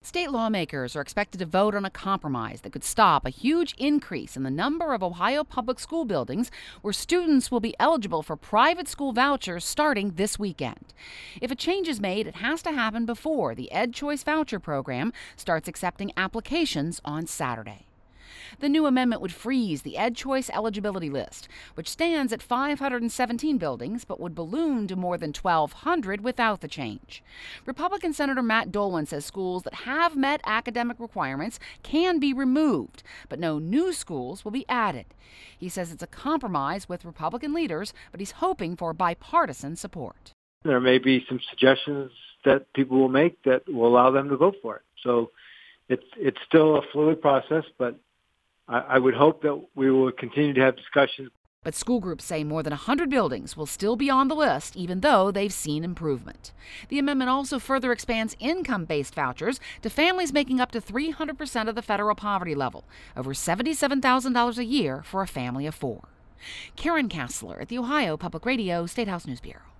State lawmakers are expected to vote on a compromise that could stop a huge increase in the number of Ohio public school buildings where students will be eligible for private school vouchers starting this weekend. If a change is made, it has to happen before the EdChoice voucher program starts accepting applications on Saturday. The new amendment would freeze the EdChoice eligibility list, which stands at 517 buildings but would balloon to more than 1,200 without the change. Republican Senator Matt Dolan says schools that have met academic requirements can be removed, but no new schools will be added. He says it's a compromise with Republican leaders, but he's hoping for bipartisan support. There may be some suggestions that people will make that will allow them to vote for it. So it's still a fluid process, but I would hope that we will continue to have discussions. But school groups say more than 100 buildings will still be on the list, even though they've seen improvement. The amendment also further expands income-based vouchers to families making up to 300% of the federal poverty level, over $77,000 a year for a family of four. Karen Kassler at the Ohio Public Radio State House News Bureau.